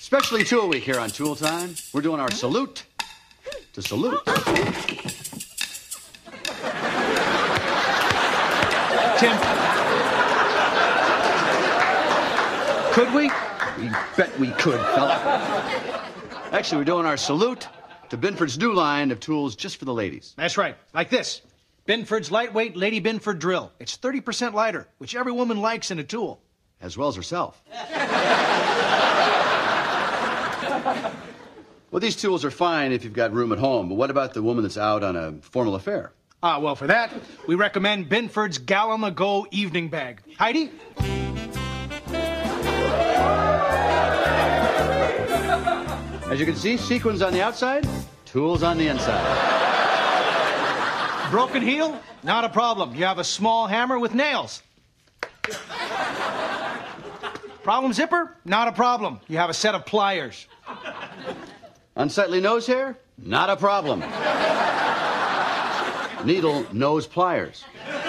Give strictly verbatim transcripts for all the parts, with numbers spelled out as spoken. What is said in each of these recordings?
Especially Tool Week here on Tool Time. We're doing our salute to salute. Tim. Could we? We bet we could, fella. Actually, we're doing our salute to Binford's new line of tools just for the ladies. That's right. Like this. Binford's lightweight Lady Binford drill. It's thirty percent lighter, which every woman likes in a tool. As well as herself. Well, these tools are fine if you've got room at home, but what about the woman that's out on a formal affair? Ah, well, for that, we recommend Binford's Gal on the Go evening bag. Heidi? As you can see, sequins on the outside, tools on the inside. Broken heel? Not a problem. You have a small hammer with nails. Problem zipper? Not a problem. You have a set of pliers. Unsightly nose hair? Not a problem. Needle nose pliers.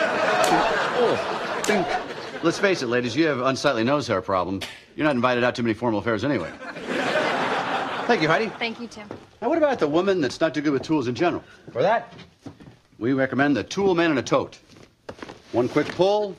Oh, think. Let's face it, ladies, you have unsightly nose hair problem. You're not invited out to many formal affairs anyway. Thank you, Heidi. Thank you, Tim. Now, what about the woman that's not too good with tools in general? For that, we recommend the Tool Man in a Tote. One quick pull.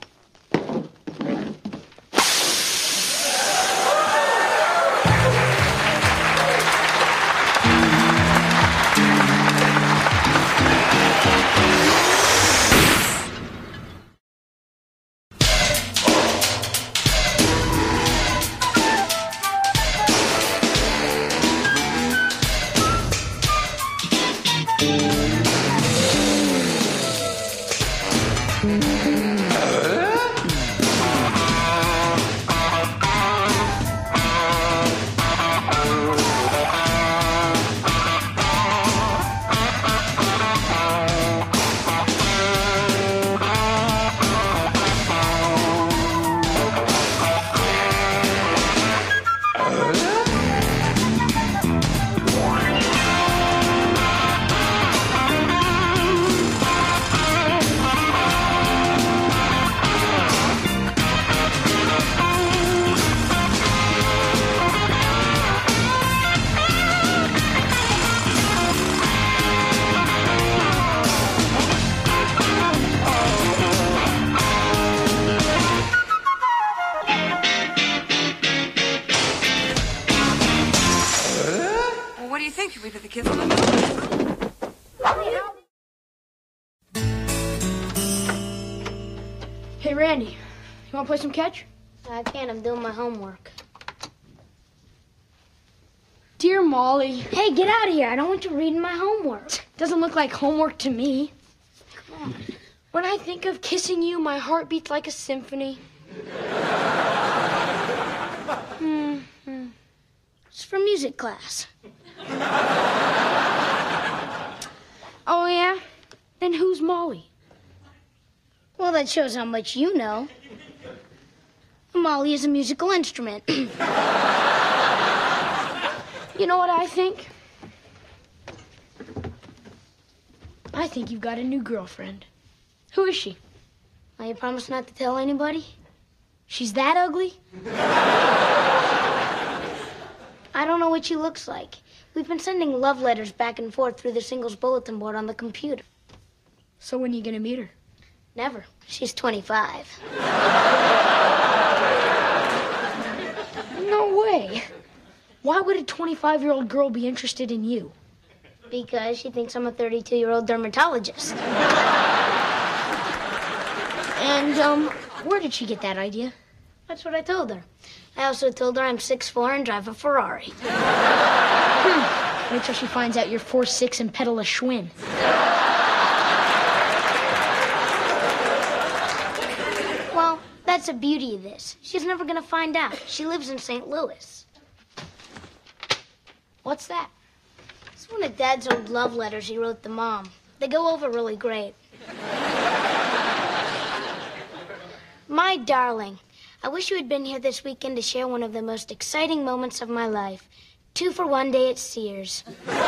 Hey, Randy, you want to play some catch? I can't. I'm doing my homework. Dear Molly. Hey, get out of here. I don't want you reading my homework. Doesn't look like homework to me. Come on. When I think of kissing you, my heart beats like a symphony. Mm-hmm. It's for music class. Oh, yeah? Then who's Molly? Well, that shows how much you know. Molly is a musical instrument. You know what I think? I think you've got a new girlfriend. Who is she? Now, you promise not to tell anybody? She's that ugly? I don't know what she looks like. We've been sending love letters back and forth through the singles bulletin board on the computer. So when are you gonna meet her? Never. She's twenty-five. No way. Why would a twenty-five-year-old girl be interested in you? Because she thinks I'm a thirty-two-year-old dermatologist. And, um, where did she get that idea? That's what I told her. I also told her I'm six foot four and drive a Ferrari. Hmm. Wait till she finds out you're four foot six and pedal a Schwinn. Well, that's the beauty of this. She's never gonna find out. She lives in Saint Louis. What's that? It's one of Dad's old love letters he wrote to Mom. They go over really great. My darling, I wish you had been here this weekend to share one of the most exciting moments of my life. Two for one day at Sears.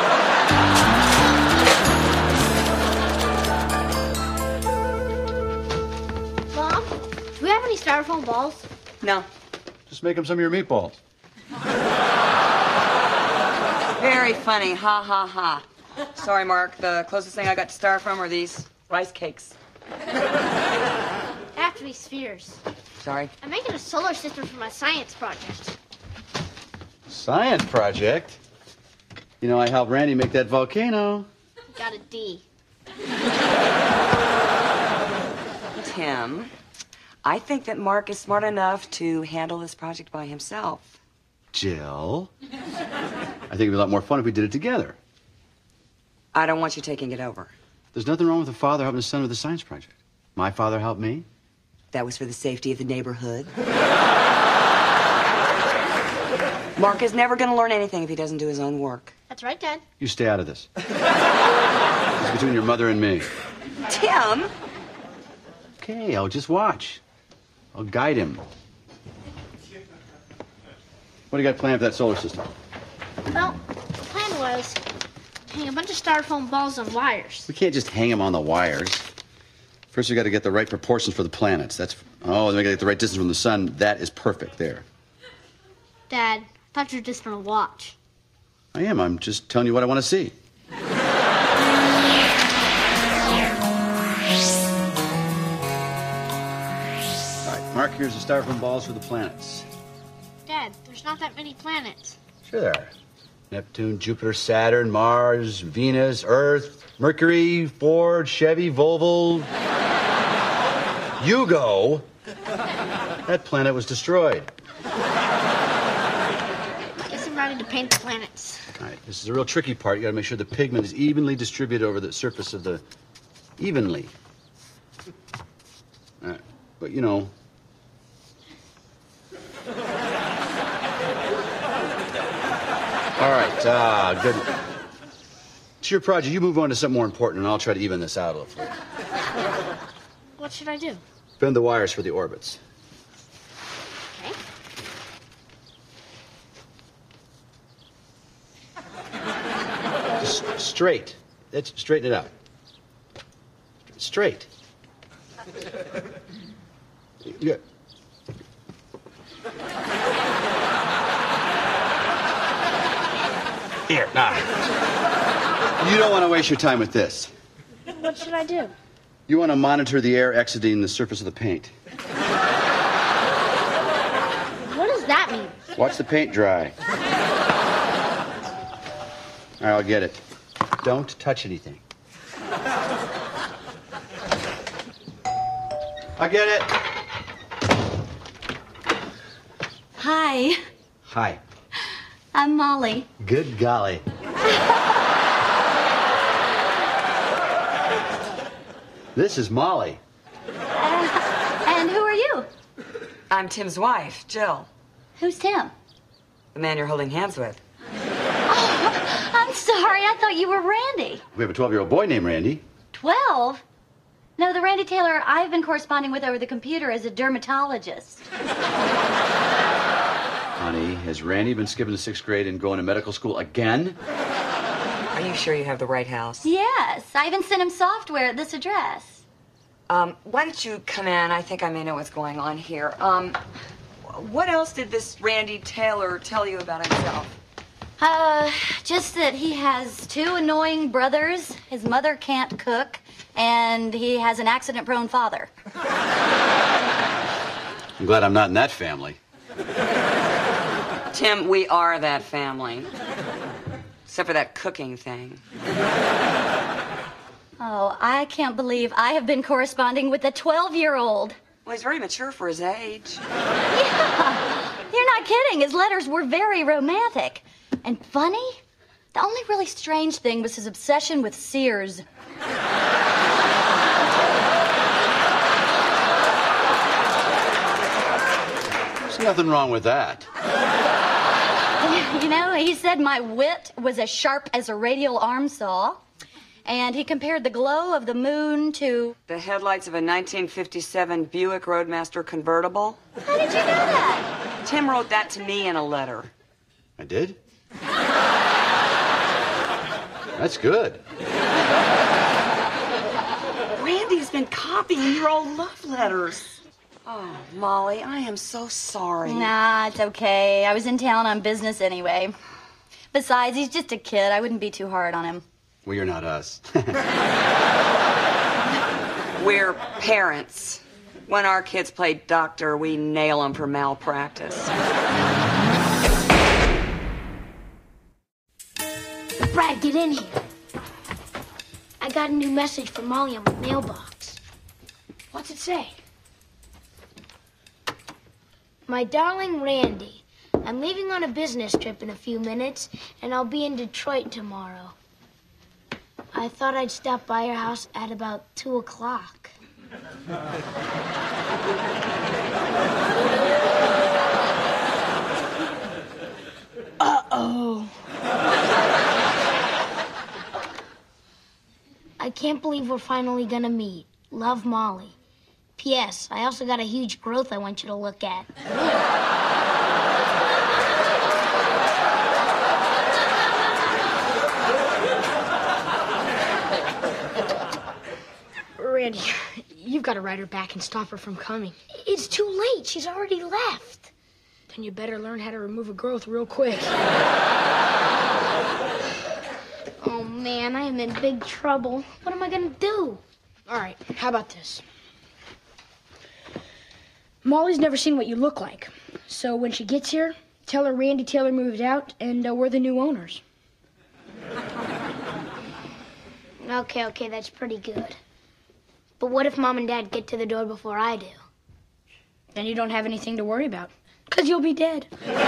Mom, do we have any styrofoam balls? No. Just make them some of your meatballs. Very funny. Ha, ha, ha. Sorry, Mark. The closest thing I got to styrofoam are these rice cakes. They have to be spheres. Sorry. I'm making a solar system for my science project. Science project? You know, I helped Randy make that volcano. Got a D. Tim, I think that Mark is smart enough to handle this project by himself. Jill, I think it'd be a lot more fun if we did it together. I don't want you taking it over. There's nothing wrong with a father helping his son with a science project. My father helped me. That was for the safety of the neighborhood. Mark is never going to learn anything if he doesn't do his own work. That's right, Dad. You stay out of this. It's between your mother and me. Tim! Okay, I'll just watch. I'll guide him. What do you got planned for that solar system? Well, the plan was to hang a bunch of styrofoam balls on wires. We can't just hang them on the wires. First, we got to get the right proportions for the planets. That's oh, then we got to get the right distance from the sun. That is perfect there. Dad, I thought you were just gonna watch. I am. I'm just telling you what I want to see. All right, Mark, here's the styrofoam balls for the planets. Dad, there's not that many planets. Sure there are. Neptune, Jupiter, Saturn, Mars, Venus, Earth, Mercury, Ford, Chevy, Volvo. Yugo. That planet was destroyed. Guess I'm ready to paint the planets. All right, this is a real tricky part. You got to make sure the pigment is evenly distributed over the surface of the... Evenly. All right, but you know... All right, uh, good. It's your project. You move on to something more important, and I'll try to even this out a little for you. What should I do? Bend the wires for the orbits. Okay. Just straight. It's, straighten it out. Straight. Yeah. Here, now. You don't want to waste your time with this. What should I do? You want to monitor the air exiting the surface of the paint. What does that mean? Watch the paint dry. All right, I'll get it. Don't touch anything. I get it. Hi, Hi. I'm Molly. Good golly. This is Molly. Uh, and who are you? I'm Tim's wife, Jill. Who's Tim? The man you're holding hands with. Oh, I'm sorry. I thought you were Randy. We have a twelve-year-old boy named Randy. Twelve? No, the Randy Taylor I've been corresponding with over the computer is a dermatologist. Honey, has Randy been skipping the sixth grade and going to medical school again? Are you sure you have the right house? Yes, I even sent him software at this address. Um, why don't you come in? I think I may know what's going on here. Um, what else did this Randy Taylor tell you about himself? Uh, just that he has two annoying brothers, his mother can't cook, and he has an accident-prone father. I'm glad I'm not in that family. Tim, we are that family. Except for that cooking thing. Oh, I can't believe I have been corresponding with a twelve-year-old. Well, he's very mature for his age. Yeah, you're not kidding. His letters were very romantic. And funny? The only really strange thing was his obsession with Sears. There's nothing wrong with that. You know, he said my wit was as sharp as a radial arm saw. And he compared the glow of the moon to... The headlights of a nineteen fifty-seven Buick Roadmaster convertible. How did you know that? Tim wrote that to me in a letter. I did? That's good. Randy's been copying your old love letters. Oh, Molly, I am so sorry. Nah, it's okay. I was in town on business anyway. Besides, he's just a kid. I wouldn't be too hard on him. Well, you're not us. We're parents. When our kids play doctor, we nail them for malpractice. Brad, get in here. I got a new message from Molly on my mailbox. What's it say? My darling Randy, I'm leaving on a business trip in a few minutes, and I'll be in Detroit tomorrow. I thought I'd stop by your house at about two o'clock. Uh-oh. I can't believe we're finally gonna meet. Love, Molly. P S. I also got a huge growth I want you to look at. Randy, you've got to write her back and stop her from coming. It's too late. She's already left. Then you better learn how to remove a growth real quick. Oh, man, I am in big trouble. What am I gonna do? All right, how about this? Molly's never seen what you look like. So when she gets here, tell her Randy Taylor moved out and uh, we're the new owners. Okay, okay, that's pretty good. But what if Mom and Dad get to the door before I do? Then you don't have anything to worry about, because you'll be dead.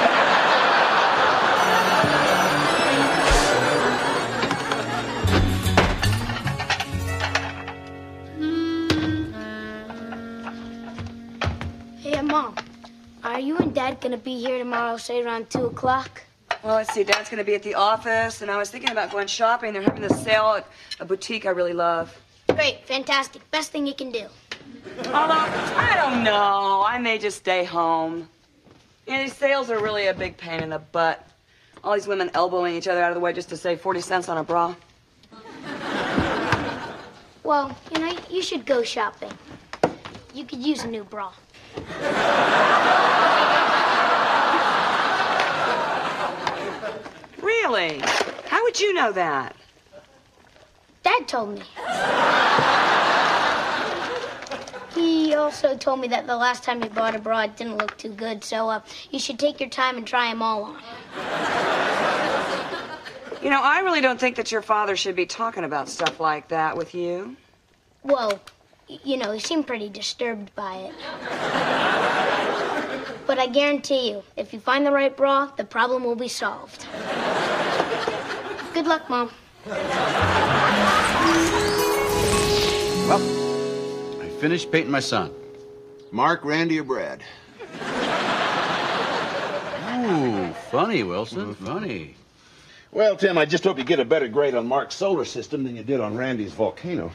Hey, Mom, are you and Dad gonna be here tomorrow, say around two o'clock? Well, let's see. Dad's going to be at the office, and I was thinking about going shopping. They're having this sale at a boutique I really love. Great, fantastic. Best thing you can do. Although, I don't know. I may just stay home. You know, these sales are really a big pain in the butt. All these women elbowing each other out of the way just to save forty cents on a bra. Well, you know, you should go shopping. You could use a new bra. Really? How would you know that? Dad told me. He also told me that the last time he bought a bra, it didn't look too good, so uh, you should take your time and try them all on. You know, I really don't think that your father should be talking about stuff like that with you. Well, y- you know, he seemed pretty disturbed by it. But I guarantee you, if you find the right bra, the problem will be solved. Good luck, Mom. Well, I finished painting my son. Mark, Randy, or Brad? Ooh, funny, Wilson, funny. Well, Tim, I just hope you get a better grade on Mark's solar system than you did on Randy's volcano.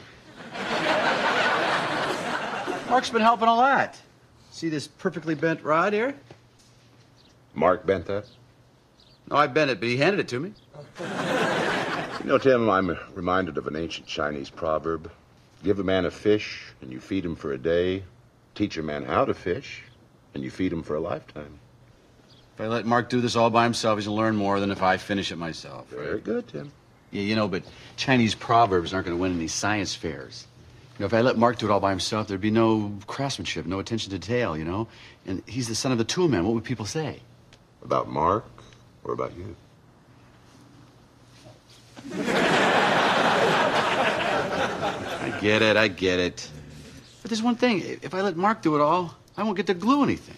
Mark's been helping a lot. See this perfectly bent rod here? Mark bent that? No, I bent it, but he handed it to me. You know, Tim, I'm reminded of an ancient Chinese proverb. Give a man a fish, and you feed him for a day. Teach a man how to fish, and you feed him for a lifetime. If I let Mark do this all by himself, he's going to learn more than if I finish it myself. Very good, Tim. Yeah, you know, but Chinese proverbs aren't going to win any science fairs. You know, if I let Mark do it all by himself, there'd be no craftsmanship, no attention to detail, you know? And he's the son of the tool man. What would people say? About Mark or about you? I get it, I get it. But there's one thing. If I let Mark do it all, I won't get to glue anything.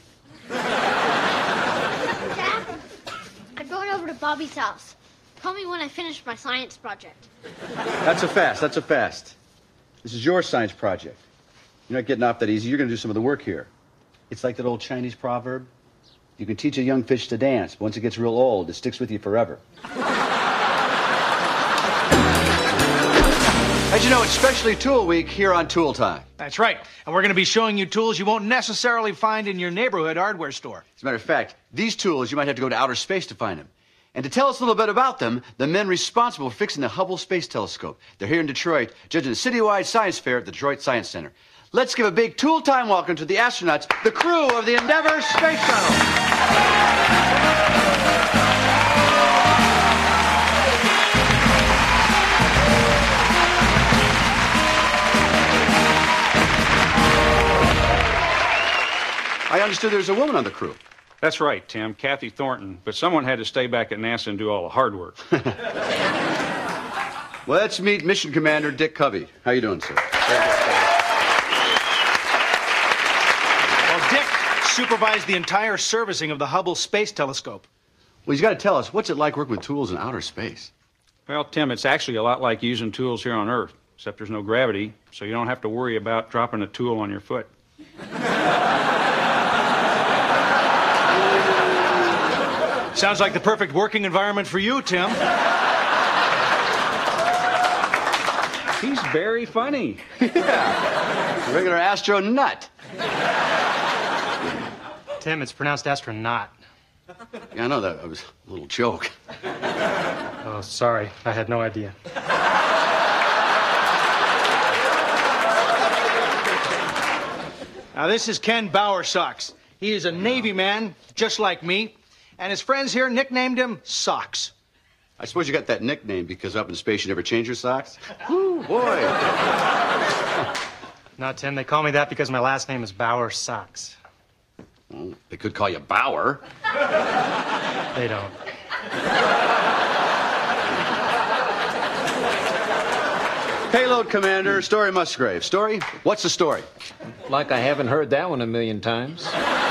Dad, I'm going over to Bobby's house. Call me when I finish my science project. That's a fast, that's a fast. This is your science project. You're not getting off that easy. You're going to do some of the work here. It's like that old Chinese proverb. You can teach a young fish to dance, but once it gets real old, it sticks with you forever. As you know, it's Specialty Tool Week here on Tool Time. That's right. And we're going to be showing you tools you won't necessarily find in your neighborhood hardware store. As a matter of fact, these tools, you might have to go to outer space to find them. And to tell us a little bit about them, the men responsible for fixing the Hubble Space Telescope. They're here in Detroit, judging the citywide science fair at the Detroit Science Center. Let's give a big Tool Time welcome to the astronauts, the crew of the Endeavour Space Shuttle. I understood there's a woman on the crew. That's right, Tim, Kathy Thornton. But someone had to stay back at NASA and do all the hard work. Well, let's meet Mission Commander Dick Covey. How you doing, sir? Well, Dick supervised the entire servicing of the Hubble Space Telescope. Well, he's got to tell us, what's it like working with tools in outer space? Well, Tim, it's actually a lot like using tools here on Earth, except there's no gravity, so you don't have to worry about dropping a tool on your foot. Sounds like the perfect working environment for you, Tim. He's very funny. Yeah. A regular astronaut. Tim, it's pronounced astronaut. Yeah, I know that. It was a little joke. Oh, sorry. I had no idea. Now, this is Ken Bowersocks. He is a Navy man, just like me, and his friends here nicknamed him Socks. I suppose you got that nickname because up in space you never change your socks? Ooh, boy. No, Tim, they call me that because my last name is Bowersocks. Well, they could call you Bauer. They don't. Payload Commander, Story Musgrave. Story, what's the story? Like I haven't heard that one a million times.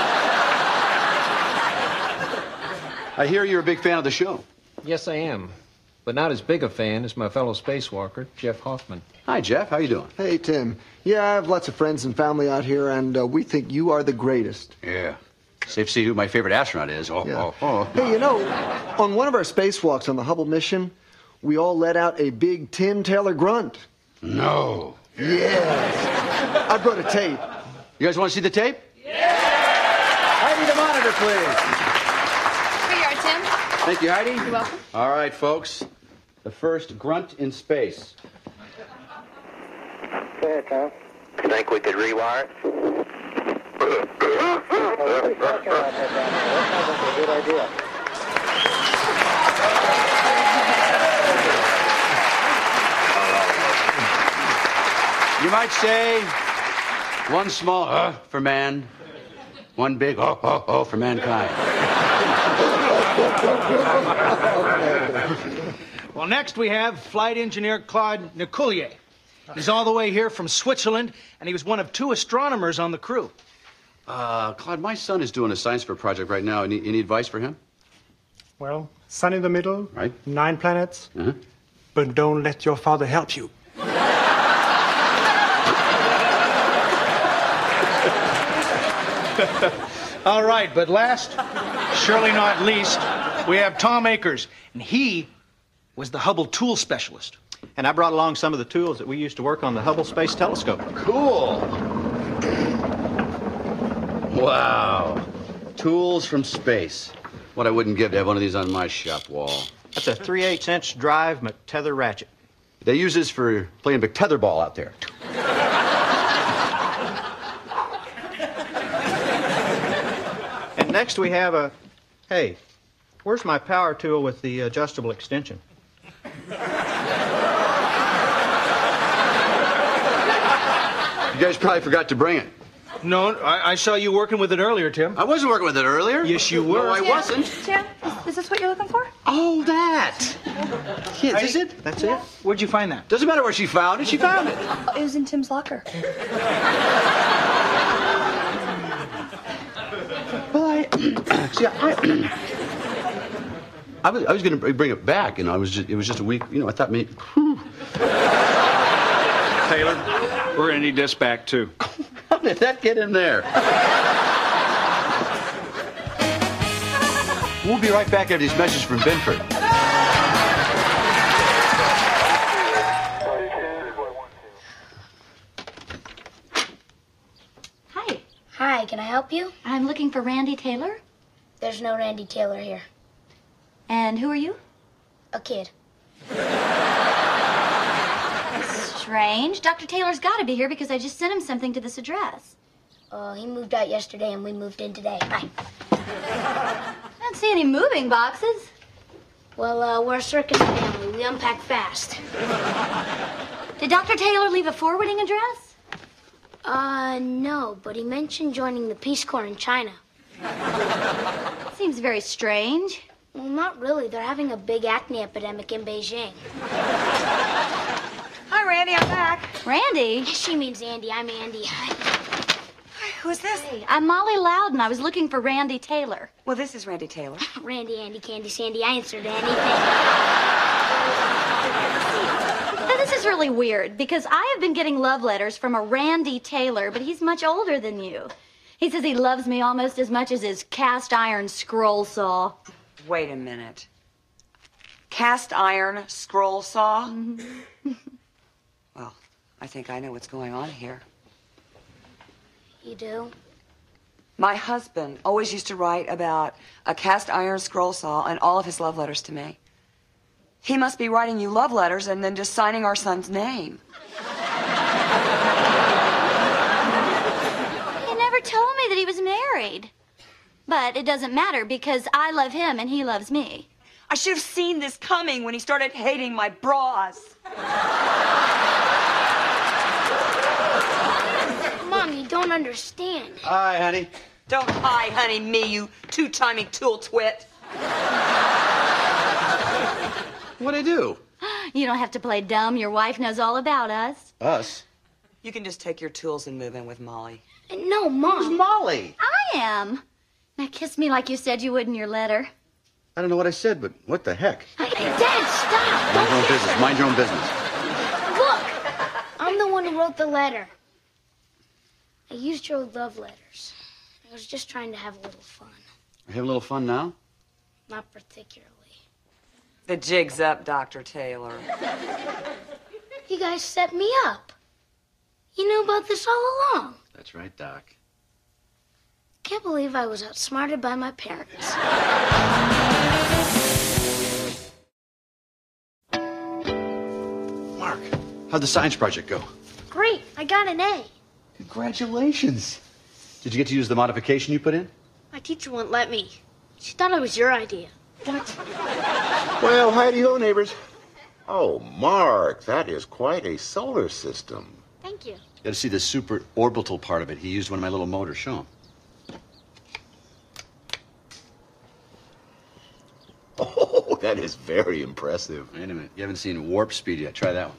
I hear you're a big fan of the show. Yes, I am. But not as big a fan as my fellow spacewalker, Jeff Hoffman. Hi, Jeff. How you doing? Hey, Tim. Yeah, I have lots of friends and family out here, and uh, we think you are the greatest. Yeah. Safe to see who my favorite astronaut is. Oh, Yeah. oh, oh. Hey, you know, on one of our spacewalks on the Hubble mission, we all let out a big Tim Taylor grunt. No. Yes. I brought a tape. You guys want to see the tape? Yeah! Heidi, the monitor, please. Here you are, Tim. Thank you, Heidi. You're welcome. All right, folks. The first grunt in space. Hey, Tom. Think we could rewire it? That sounds like a good idea. You might say one small uh for man, one big oh, oh, oh for mankind. Well, next we have Flight Engineer Claude Nicollier. He's all the way here from Switzerland, and he was one of two astronomers on the crew. Uh, Claude, my son is doing a science fair project right now. Any, any advice for him? Well, sun in the middle, right? Nine planets, uh-huh. But don't let your father help you. All right, but last, surely not least, we have Tom Akers, and he was the Hubble tool specialist. And I brought along some of the tools that we used to work on the Hubble Space Telescope. Cool. Wow. Tools from space. What I wouldn't give to have one of these on my shop wall. That's a three eighths inch drive McTether ratchet. They use this for playing big tether ball out there. And next we have a... Hey, where's my power tool with the adjustable extension? You guys probably forgot to bring it. No, I, I saw you working with it earlier, Tim. I wasn't working with it earlier. Yes, you were. No, I Tim, wasn't. Tim, is, is this what you're looking for? Oh, that. Yeah, is this it? That's it? Where'd you find that? Doesn't matter where she found it. She found it. Oh, it was in Tim's locker. Well, I... See, I... I was, I was going to bring it back, and I was just, it was just a week, you know, I thought maybe... Whew. Taylor, we're going to need this back, too. How did that get in there? We'll be right back after these messages from Binford. Hi. Hi, can I help you? I'm looking for Randy Taylor. There's no Randy Taylor here. And who are you? A kid. Strange. Doctor Taylor's got to be here because I just sent him something to this address. Uh, he moved out yesterday and we moved in today. Bye. I don't see any moving boxes. Well, uh, we're a circus family. We unpack fast. Did Doctor Taylor leave a forwarding address? Uh, no, but he mentioned joining the Peace Corps in China. Seems very strange. Well, not really. They're having a big acne epidemic in Beijing. Hi, Randy. I'm back. Randy? She means Andy. I'm Andy. Who's this? Hey, I'm Molly Loudon. I was looking for Randy Taylor. Well, this is Randy Taylor. Randy, Andy, Candy, Sandy. I answered anything. Now, this is really weird because I have been getting love letters from a Randy Taylor, but he's much older than you. He says he loves me almost as much as his cast iron scroll saw. Wait a minute. Cast iron scroll saw? Mm-hmm. Well, I think I know what's going on here. You do? My husband always used to write about a cast iron scroll saw in all of his love letters to me. He must be writing you love letters and then just signing our son's name. He never told me that he was married. But it doesn't matter because I love him and he loves me. I should have seen this coming when he started hating my bras. Mom, you don't understand. Hi, honey. Don't hi, honey, me, you two-timing tool twit. What'd I do? You don't have to play dumb. Your wife knows all about us. Us? You can just take your tools and move in with Molly. No, Mom. Who's Molly? I am. Now kiss me like you said you would in your letter. I don't know what I said, but what the heck? Hey, Dad, stop. Mind your own business. Mind your own business. Look, I'm the one who wrote the letter. I used your love letters. I was just trying to have a little fun. You having a little fun now? Not particularly. The jig's up, Doctor Taylor. You guys set me up. You knew about this all along. That's right, Doc. Can't believe I was outsmarted by my parents. Mark, how'd the science project go? Great, I got an A. Congratulations. Did you get to use the modification you put in? My teacher wouldn't let me. She thought it was your idea. What? Well, howdy-ho, neighbors. Oh, Mark, that is quite a solar system. Thank you. You got to see the super orbital part of it. He used one of my little motors. Show him. Oh, that is very impressive. Wait a minute. You haven't seen warp speed yet. Try that one.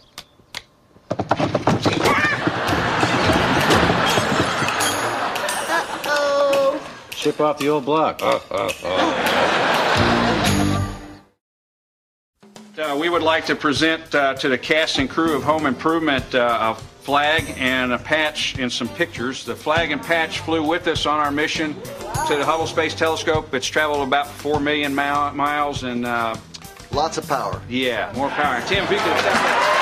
Uh-oh. Ship off the old block. Uh, uh, uh. Uh, we would like to present uh, to the cast and crew of Home Improvement uh, a flag and a patch and some pictures. The flag and patch flew with us on our mission to the Hubble Space Telescope. It's traveled about four million mi- miles and... Uh, Lots of power. Yeah, more power. Tim, if you could step up.